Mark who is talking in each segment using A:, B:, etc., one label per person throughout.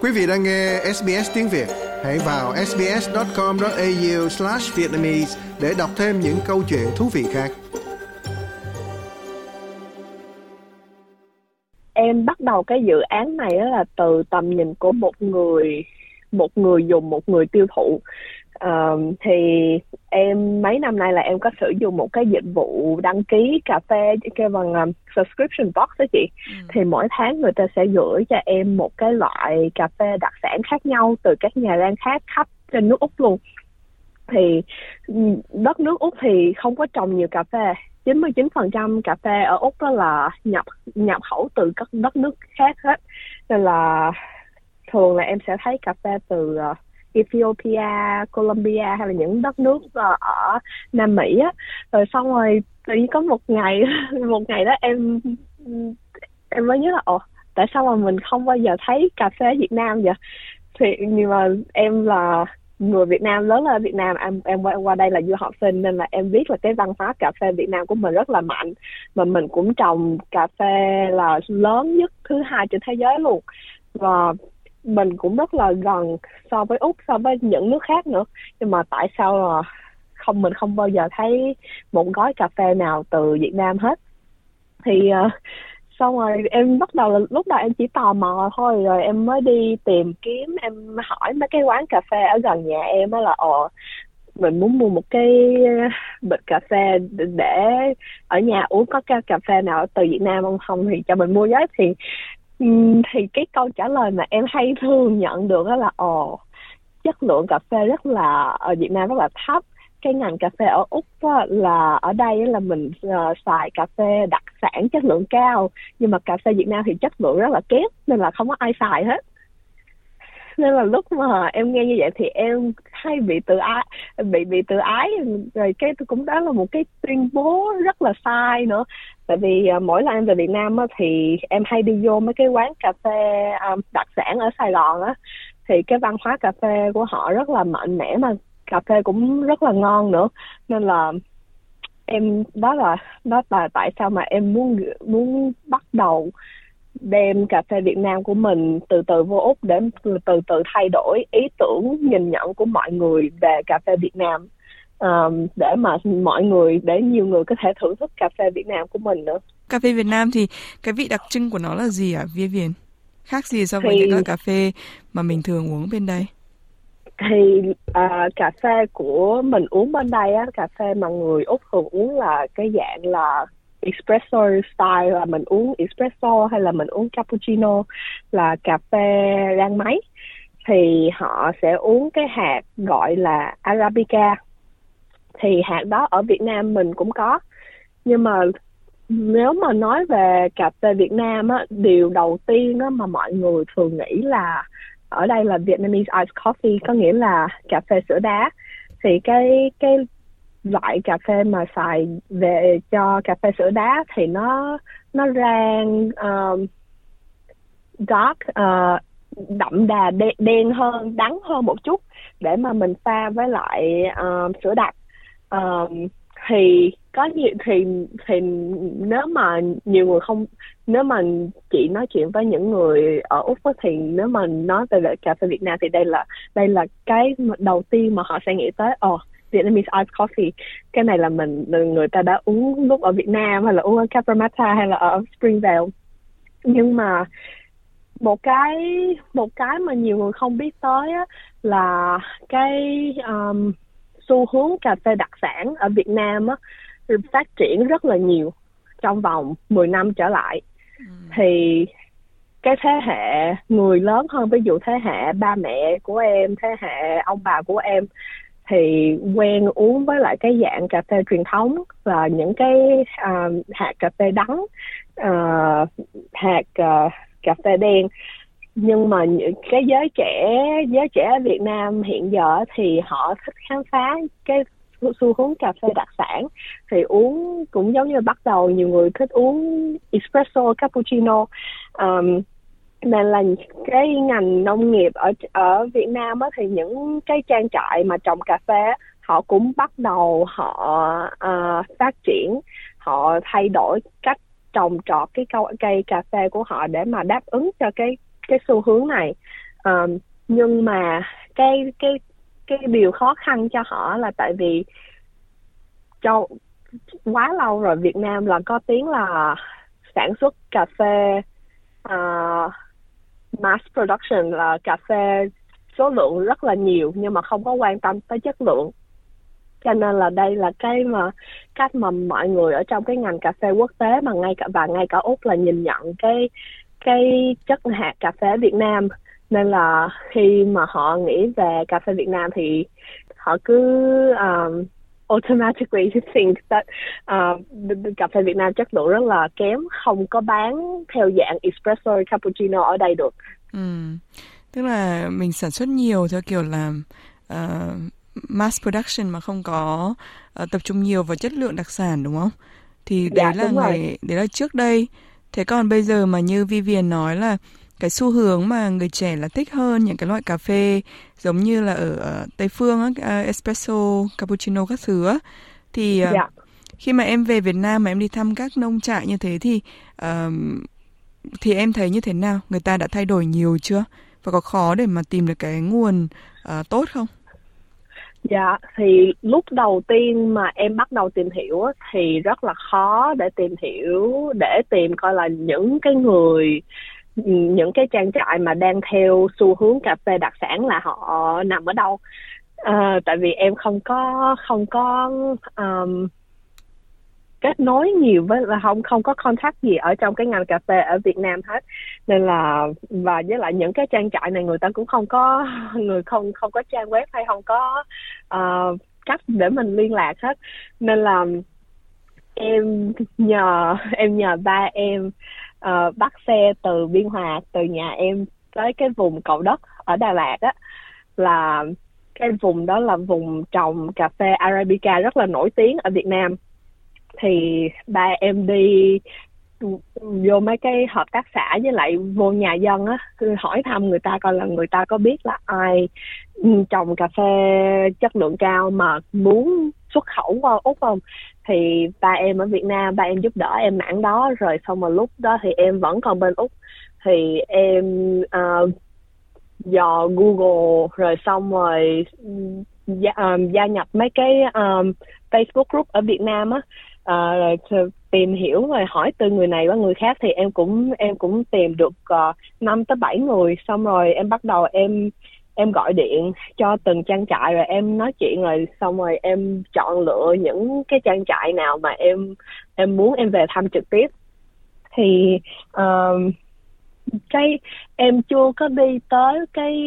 A: Quý vị đang nghe SBS tiếng Việt. Hãy vào sbs.com.au/vietnamese để đọc thêm những câu chuyện thú vị khác.
B: Em bắt đầu cái dự án này đó là từ tầm nhìn của một người dùng, một người tiêu thụ. Thì em mấy năm nay là em có sử dụng một cái dịch vụ đăng ký cà phê kêu bằng subscription box đó chị. Thì mỗi tháng người ta sẽ gửi cho em một cái loại cà phê đặc sản khác nhau từ các nhà rang khác khắp trên nước Úc luôn. Thì đất nước Úc thì không có trồng nhiều cà phê. 99% cà phê ở Úc đó là nhập khẩu từ các đất nước khác hết. Nên là thường là em sẽ thấy cà phê từ Ethiopia, Colombia hay là những đất nước ở Nam Mỹ á. Rồi xong rồi tự nhiên có một ngày đó em mới nhớ là tại sao mà mình không bao giờ thấy cà phê Việt Nam vậy? Thì nhưng mà em là người Việt Nam, lớn lên ở Việt Nam, em qua đây là du học sinh nên là em biết là cái văn hóa cà phê Việt Nam của mình rất là mạnh, và mình cũng trồng cà phê là lớn nhất thứ 2 trên thế giới luôn, và mình cũng rất là gần so với Úc, so với những nước khác nữa. Nhưng mà tại sao là mình không bao giờ thấy một gói cà phê nào từ Việt Nam hết? Thì xong rồi em bắt đầu là lúc đầu em chỉ tò mò thôi, rồi em mới đi tìm kiếm, em hỏi mấy cái quán cà phê ở gần nhà em á là mình muốn mua một cái bịch cà phê để ở nhà uống, có cái cà phê nào từ Việt Nam không thì cho mình mua với. Thì cái câu trả lời mà em hay thường nhận được đó là chất lượng cà phê rất là ở Việt Nam rất là thấp. Cái ngành cà phê ở Úc á, là ở đây là mình xài cà phê đặc sản chất lượng cao, nhưng mà cà phê Việt Nam thì chất lượng rất là kém nên là không có ai xài hết. Nên là lúc mà em nghe như vậy thì em hay bị tự ái, rồi cái cũng đó là một cái tuyên bố rất là sai nữa. Tại vì mỗi lần em về Việt Nam á, thì em hay đi vô mấy cái quán cà phê đặc sản ở Sài Gòn á, thì cái văn hóa cà phê của họ rất là mạnh mẽ, mà cà phê cũng rất là ngon nữa. Nên là đó là tại sao mà em muốn bắt đầu đem cà phê Việt Nam của mình từ từ vô Úc để từ từ thay đổi ý tưởng nhìn nhận của mọi người về cà phê Việt Nam, để mà để nhiều người có thể thưởng thức cà phê Việt Nam của mình nữa.
C: Cà phê Việt Nam thì cái vị đặc trưng của nó là gì ạ Vivian? Khác gì so với những loại cà phê mà mình thường uống bên đây?
B: Thì cà phê của mình uống bên đây á, cà phê mà người Úc thường uống là cái dạng là espresso style, là mình uống espresso hay là mình uống cappuccino, là cà phê rang máy. Thì họ sẽ uống cái hạt gọi là Arabica. Thì hạt đó ở Việt Nam mình cũng có. Nhưng mà nếu mà nói về cà phê Việt Nam á, điều đầu tiên á mà mọi người thường nghĩ là ở đây là Vietnamese iced coffee, có nghĩa là cà phê sữa đá. Thì cái loại cà phê mà xài về cho cà phê sữa đá thì nó rang dark, đậm đà, đen hơn, đắng hơn một chút, để mà mình pha với lại sữa đặc. Thì có nhiều thì nếu mà nhiều người không, nếu mà chị nói chuyện với những người ở Úc á, thì nếu mà nói về cà phê Việt Nam thì đây là cái đầu tiên mà họ sẽ nghĩ tới Vietnamese iced coffee. Cái này là người ta đã uống lúc ở Việt Nam hay là uống ở Cabramatta hay là ở Springvale. Nhưng mà một cái mà nhiều người không biết tới á, là cái xu hướng cà phê đặc sản ở Việt Nam á, phát triển rất là nhiều trong vòng 10 năm trở lại. Thì cái thế hệ người lớn hơn, ví dụ thế hệ ba mẹ của em, thế hệ ông bà của em, thì quen uống với lại cái dạng cà phê truyền thống là những cái hạt cà phê đắng, hạt cà phê đen. Nhưng mà cái giới trẻ ở Việt Nam hiện giờ thì họ thích khám phá cái xu hướng cà phê đặc sản, thì uống cũng giống như bắt đầu nhiều người thích uống espresso, cappuccino. Nên là cái ngành nông nghiệp ở Việt Nam á, thì những cái trang trại mà trồng cà phê họ cũng bắt đầu phát triển, họ thay đổi cách trồng trọt cái cây cà phê của họ để mà đáp ứng cho cái xu hướng này. Nhưng mà cái điều khó khăn cho họ là tại vì cho quá lâu rồi Việt Nam là có tiếng là sản xuất cà phê mass production, là cà phê số lượng rất là nhiều nhưng mà không có quan tâm tới chất lượng. Cho nên là đây là cách mà mọi người ở trong cái ngành cà phê quốc tế mà ngay cả Úc là nhìn nhận cái chất hạt cà phê Việt Nam. Nên là khi mà họ nghĩ về cà phê Việt Nam thì họ cứ automatically think that cà phê Việt Nam chất lượng rất là kém, không có bán theo dạng espresso cappuccino ở đây được.
C: Tức là mình sản xuất nhiều theo kiểu là mass production mà không có tập trung nhiều vào chất lượng đặc sản, đúng không? Thì đấy là trước đây. Thế còn bây giờ mà như Vivian nói là cái xu hướng mà người trẻ là thích hơn những cái loại cà phê giống như là ở Tây Phương á, espresso, cappuccino các thứ á, thì khi mà em về Việt Nam mà em đi thăm các nông trại như thế thì em thấy như thế nào? Người ta đã thay đổi nhiều chưa? Và có khó để mà tìm được cái nguồn tốt không?
B: Dạ, thì lúc đầu tiên mà em bắt đầu tìm hiểu thì rất là khó để tìm coi là những cái trang trại mà đang theo xu hướng cà phê đặc sản là họ nằm ở đâu. Tại vì em không có kết nối nhiều là không có contact gì ở trong cái ngành cà phê ở Việt Nam hết, nên là và với lại những cái trang trại này người ta cũng không có trang web hay không có cách để mình liên lạc hết, nên là em nhờ ba em bắt xe từ Biên Hòa, từ nhà em tới cái vùng Cầu Đất ở Đà Lạt á, là cái vùng đó là vùng trồng cà phê Arabica rất là nổi tiếng ở Việt Nam. Thì ba em đi vô mấy cái hợp tác xã với lại vô nhà dân á, hỏi thăm người ta coi là người ta có biết là ai trồng cà phê chất lượng cao mà muốn xuất khẩu qua Úc không. Thì ba em ở Việt Nam, ba em giúp đỡ em mảng đó, rồi xong rồi lúc đó thì em vẫn còn bên Úc thì em dò Google rồi xong rồi gia nhập mấy cái Facebook group ở Việt Nam á, rồi tìm hiểu rồi hỏi từ người này qua người khác, thì em cũng tìm được 5 tới 7 người. Xong rồi em bắt đầu em gọi điện cho từng trang trại rồi em nói chuyện, rồi xong rồi em chọn lựa những cái trang trại nào mà em muốn em về thăm trực tiếp. Thì em chưa có đi tới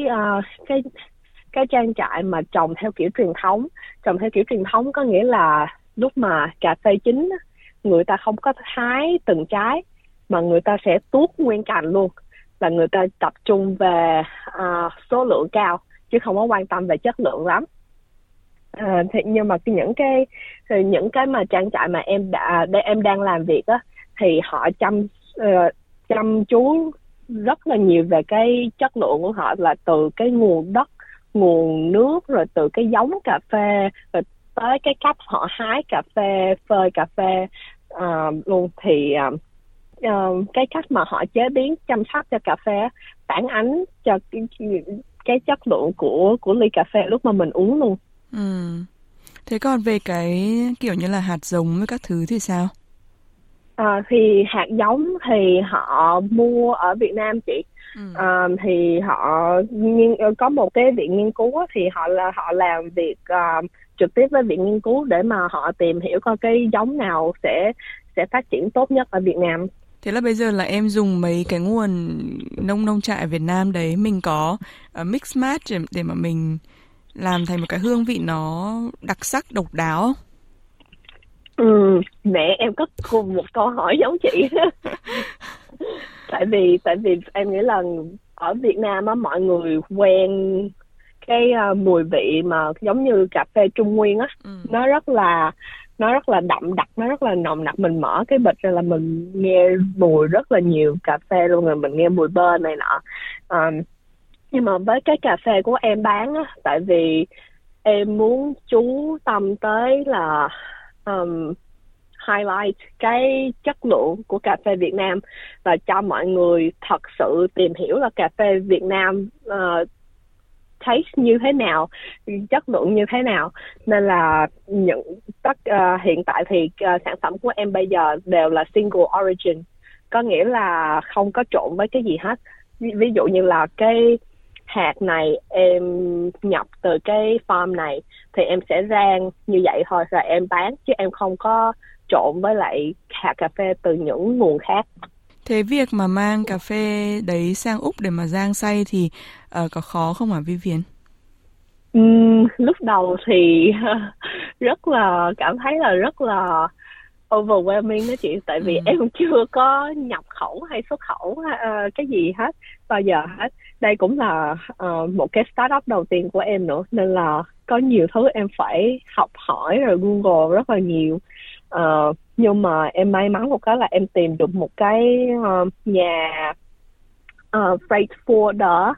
B: cái trang trại mà trồng theo kiểu truyền thống. Trồng theo kiểu truyền thống có nghĩa là lúc mà cà phê chín người ta không có hái từng trái mà người ta sẽ tuốt nguyên cành luôn, là người ta tập trung về số lượng cao chứ không có quan tâm về chất lượng lắm. Thì nhưng mà những cái mà trang trại mà em đang làm việc á, thì họ chăm chú rất là nhiều về cái chất lượng của họ, là từ cái nguồn đất, nguồn nước, rồi từ cái giống cà phê, rồi tới cái cách họ hái cà phê, phơi cà phê luôn. Thì cái cách mà họ chế biến, chăm sóc cho cà phê phản ánh cho cái chất lượng của ly cà phê lúc mà mình uống luôn.
C: Thế còn về cái kiểu như là hạt giống với các thứ thì sao?
B: Thì hạt giống thì họ mua ở Việt Nam chị. Thì họ có một cái viện nghiên cứu thì họ làm việc trực tiếp với viện nghiên cứu để mà họ tìm hiểu coi cái giống nào sẽ phát triển tốt nhất ở Việt Nam.
C: Thế là bây giờ là em dùng mấy cái nguồn nông trại Việt Nam đấy, mình có mix match để mà mình làm thành một cái hương vị nó đặc sắc, độc đáo không?
B: Mẹ em có cùng một câu hỏi giống chị. tại vì em nghĩ là ở Việt Nam á, mọi người quen cái mùi vị mà giống như cà phê Trung Nguyên á, nó rất là đậm đặc, nó rất là nồng nặc. Mình mở cái bịch ra là mình nghe mùi rất là nhiều cà phê luôn, rồi mình nghe mùi bơ này nọ. Nhưng mà với cái cà phê của em bán á, tại vì em muốn chú tâm tới là highlight cái chất lượng của cà phê Việt Nam và cho mọi người thật sự tìm hiểu là cà phê Việt Nam taste như thế nào, chất lượng như thế nào. Nên là hiện tại thì sản phẩm của em bây giờ đều là single origin, có nghĩa là không có trộn với cái gì hết. Ví dụ như là cái hạt này em nhập từ cái farm này thì em sẽ rang như vậy thôi rồi em bán, chứ em không có trộn với lại hạt cà phê từ những nguồn khác.
C: Thế việc mà mang cà phê đấy sang Úc để mà rang xay thì có khó không hả Vivian?
B: Lúc đầu thì rất là cảm thấy là rất là overwhelming đó chị, tại vì em chưa có nhập khẩu hay xuất khẩu cái gì hết bao giờ hết. Đây cũng là một cái startup đầu tiên của em nữa, nên là có nhiều thứ em phải học hỏi rồi Google rất là nhiều. Nhưng mà em may mắn một cái là em tìm được một cái nhà freight forwarder.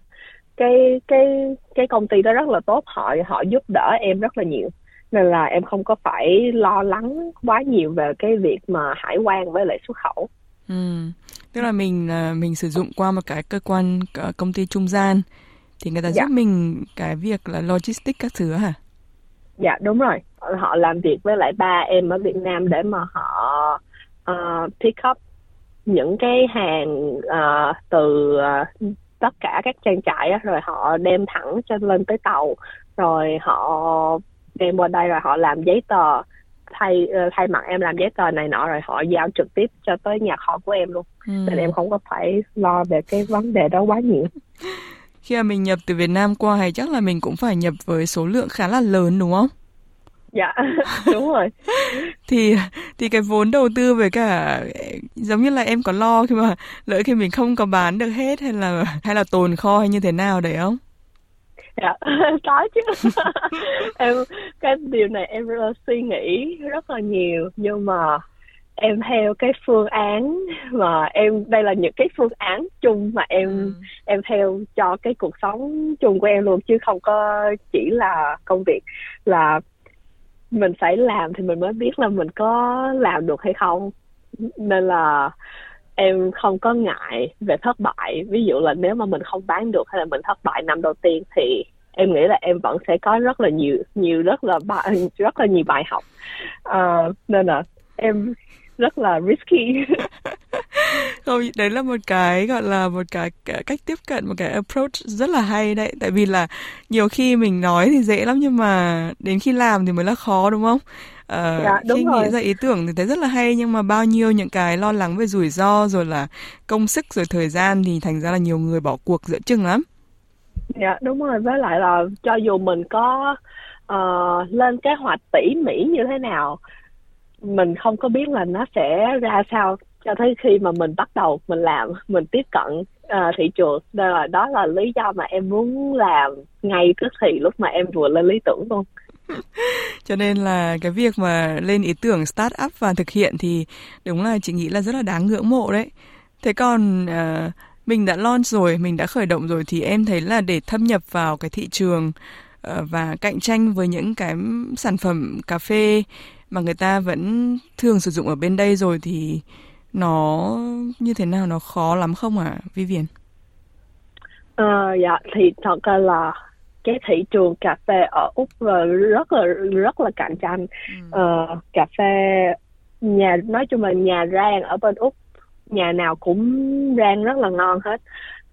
B: Cái công ty đó rất là tốt, họ giúp đỡ em rất là nhiều, nên là em không có phải lo lắng quá nhiều về cái việc mà hải quan với lại xuất khẩu.
C: Tức là mình sử dụng qua một cái cơ quan công ty trung gian thì người ta giúp mình cái việc là logistics các thứ hả?
B: Dạ đúng rồi, họ làm việc với lại ba em ở Việt Nam để mà họ pick up những cái hàng từ tất cả các trang trại á, rồi họ đem thẳng lên tới tàu, rồi họ đem qua đây rồi họ làm giấy tờ, thay mặt em làm giấy tờ này nọ, rồi họ giao trực tiếp cho tới nhà kho của em luôn. Nên em không có phải lo về cái vấn đề đó quá nhiều.
C: Khi mà mình nhập từ Việt Nam qua thì chắc là mình cũng phải nhập với số lượng khá là lớn đúng không?
B: Dạ, đúng rồi.
C: Thì cái vốn đầu tư với cả giống như là em có lo khi mà lỡ khi mình không có bán được hết hay là tồn kho hay như thế nào đấy không?
B: Dạ, có chứ. Cái điều này em suy nghĩ rất là nhiều, nhưng mà em theo cái phương án mà đây là những cái phương án chung mà em theo cho cái cuộc sống chung của em luôn, chứ không có chỉ là công việc. Là mình phải làm thì mình mới biết là mình có làm được hay không. Nên là em không có ngại về thất bại. Ví dụ là nếu mà mình không bán được hay là mình thất bại năm đầu tiên thì em nghĩ là em vẫn sẽ có rất là nhiều bài học. Nên là em rất là risky.
C: Không, đấy là một cái gọi là một cái cách tiếp cận, một cái approach rất là hay đấy. Tại vì là nhiều khi mình nói thì dễ lắm nhưng mà đến khi làm thì mới là khó đúng không? Khi nghĩ ra ý tưởng thì thấy rất là hay, nhưng mà bao nhiêu những cái lo lắng về rủi ro rồi là công sức rồi thời gian thì thành ra là nhiều người bỏ cuộc giữa chừng lắm.
B: Dạ đúng rồi, với lại là cho dù mình có lên kế hoạch tỉ mỉ như thế nào, mình không có biết là nó sẽ ra sao cho tới khi mà mình bắt đầu mình làm, mình tiếp cận thị trường. Đó là lý do mà em muốn làm ngay tức thì lúc mà em vừa lên lý tưởng luôn.
C: Cho nên là cái việc mà lên ý tưởng start up và thực hiện thì đúng là chị nghĩ là rất là đáng ngưỡng mộ đấy. Thế còn mình đã launch rồi, mình đã khởi động rồi thì em thấy là để thâm nhập vào cái thị trường và cạnh tranh với những cái sản phẩm cà phê mà người ta vẫn thường sử dụng ở bên đây rồi thì nó như thế nào, nó khó lắm không hả Vivian?
B: Dạ thì thật ra là cái thị trường cà phê ở Úc rất là cạnh tranh. Cà phê nói chung là nhà rang ở bên Úc nhà nào cũng rang rất là ngon hết.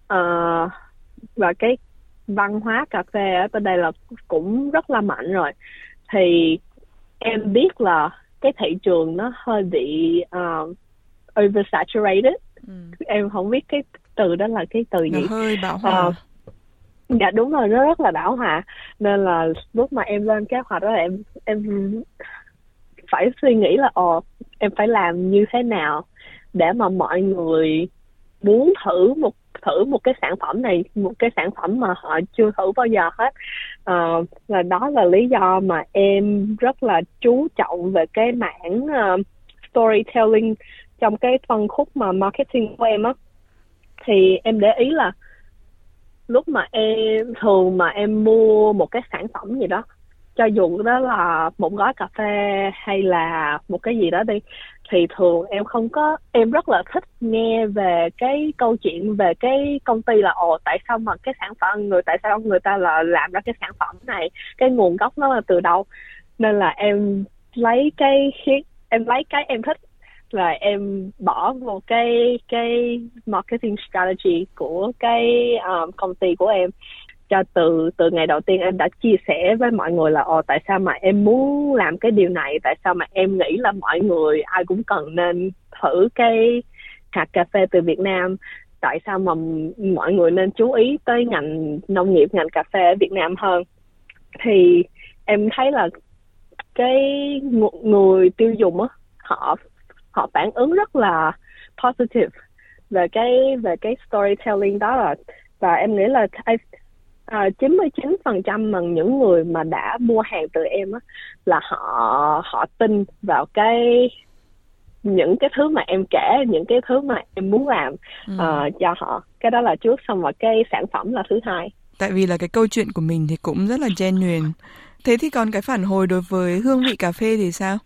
B: Và cái văn hóa cà phê ở bên đây là cũng rất là mạnh rồi. Thì em biết là cái thị trường nó hơi bị oversaturated. Em không biết cái từ đó là cái từ gì.
C: Nó hơi bão hòa.
B: Dạ đúng rồi, nó rất là bão hòa. Nên là lúc mà em lên kế hoạch đó là em phải suy nghĩ là em phải làm như thế nào để mà mọi người muốn thử một cái sản phẩm này, một cái sản phẩm mà họ chưa thử bao giờ hết. Và đó là lý do mà em rất là chú trọng về cái mảng storytelling trong cái phân khúc mà marketing của em á. Thì em để ý là lúc mà em mua một cái sản phẩm gì đó cho dù đó là một gói cà phê hay là một cái gì đó đi, thì thường em rất là thích nghe về cái câu chuyện về cái công ty là tại sao mà cái sản phẩm tại sao người ta là làm ra cái sản phẩm này, cái nguồn gốc nó là từ đâu. Nên là em lấy cái em thích là em bỏ vô cái marketing strategy của cái công ty của em. Cho từ ngày đầu tiên em đã chia sẻ với mọi người là tại sao mà em muốn làm cái điều này, tại sao mà em nghĩ là mọi người ai cũng cần nên thử cái hạt cà phê từ Việt Nam, tại sao mà mọi người nên chú ý tới ngành nông nghiệp, ngành cà phê ở Việt Nam hơn. Thì em thấy là cái người tiêu dùng á, họ phản ứng rất là positive về cái storytelling đó rồi. Và em nghĩ là 99% mà những người mà đã mua hàng từ em á là họ tin vào những cái thứ mà em kể, những cái thứ mà em muốn làm cho họ. Cái đó là trước, xong rồi cái sản phẩm là thứ hai.
C: Tại vì là cái câu chuyện của mình thì cũng rất là genuine. Thế thì còn cái phản hồi đối với hương vị cà phê thì sao?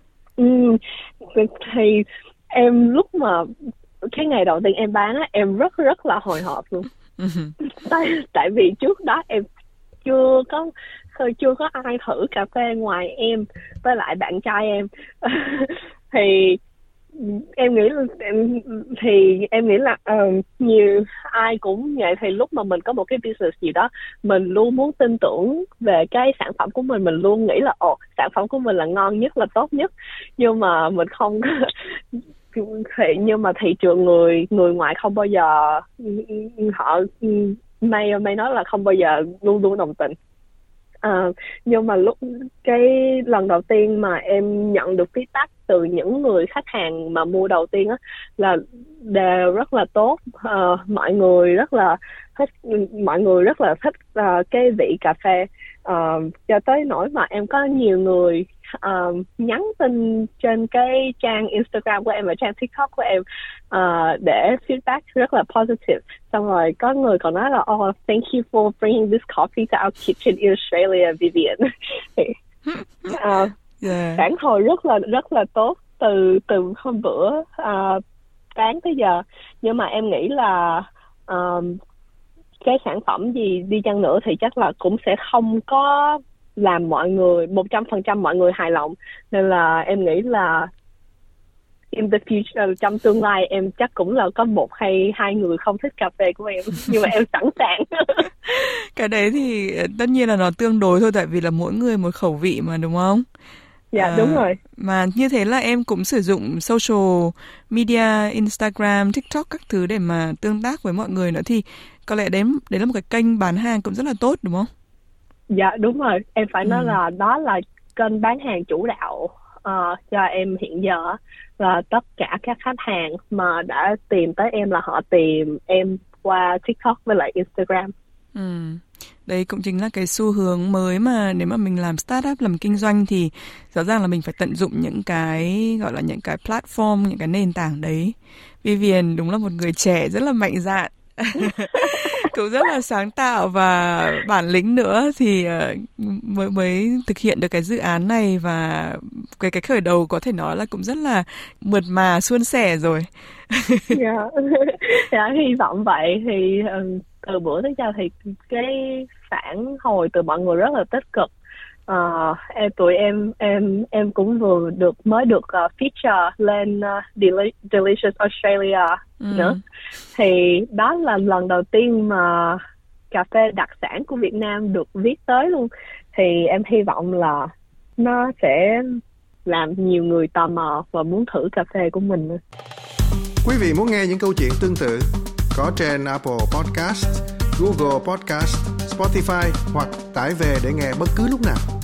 B: Thì em lúc mà cái ngày đầu tiên em bán á, em rất là hồi hộp luôn. Tại vì trước đó em chưa có ai thử cà phê ngoài em với lại bạn trai em. Thì em nghĩ là nhiều ai cũng vậy. Thì lúc mà mình có một cái business gì đó, mình luôn muốn tin tưởng về cái sản phẩm của mình luôn nghĩ là sản phẩm của mình là ngon nhất, là tốt nhất. Nhưng mà mình không nhưng mà thị trường người ngoài không bao giờ, họ may nói là không bao giờ luôn đồng tình. Nhưng mà lúc cái lần đầu tiên mà em nhận được feedback từ những người khách hàng mà mua đầu tiên á là đều rất là tốt. Mọi người rất là thích cái vị cà phê, cho tới nỗi mà em có nhiều người nhắn tin trên cái trang Instagram của em và trang TikTok của em để feedback rất là positive. Xong rồi có người còn nói là thank you for bringing this coffee to our kitchen in Australia, Vivian. Phản hồi rất là tốt từ hôm bữa bán tới giờ. Nhưng mà em nghĩ là cái sản phẩm gì đi chăng nữa thì chắc là cũng sẽ không có làm mọi người 100% mọi người hài lòng. Nên là em nghĩ là in the future, trong tương lai em chắc cũng là có một hay hai người không thích cà phê của em. Nhưng mà em sẵn sàng.
C: Cái đấy thì tất nhiên là nó tương đối thôi, tại vì là mỗi người một khẩu vị mà, đúng không?
B: Dạ đúng rồi.
C: Mà như thế là em cũng sử dụng social media, Instagram, TikTok các thứ để mà tương tác với mọi người nữa, thì có lẽ đấy là một cái kênh bán hàng cũng rất là tốt, đúng không?
B: Dạ đúng rồi. Em phải nói là đó là kênh bán hàng chủ đạo cho em hiện giờ. Và tất cả các khách hàng mà đã tìm tới em là họ tìm em qua TikTok với lại Instagram.
C: Đấy cũng chính là cái xu hướng mới mà nếu mà mình làm startup, làm kinh doanh thì rõ ràng là mình phải tận dụng những cái gọi là những cái platform, những cái nền tảng đấy. Vivian đúng là một người trẻ rất là mạnh dạn. Cũng rất là sáng tạo và bản lĩnh nữa thì mới thực hiện được cái dự án này. Và cái khởi đầu có thể nói là cũng rất là mượt mà, suôn sẻ rồi.
B: Dạ, hy vọng vậy. Thì từ bữa tới giờ thì cái phản hồi từ mọi người rất là tích cực. Tụi em cũng mới được feature lên Delicious Australia nữa. Thì đó là lần đầu tiên mà cà phê đặc sản của Việt Nam được viết tới luôn. Thì em hy vọng là nó sẽ làm nhiều người tò mò và muốn thử cà phê của mình.
A: Quý vị muốn nghe những câu chuyện tương tự có trên Apple Podcast, Google Podcast, Spotify hoặc tải về để nghe bất cứ lúc nào.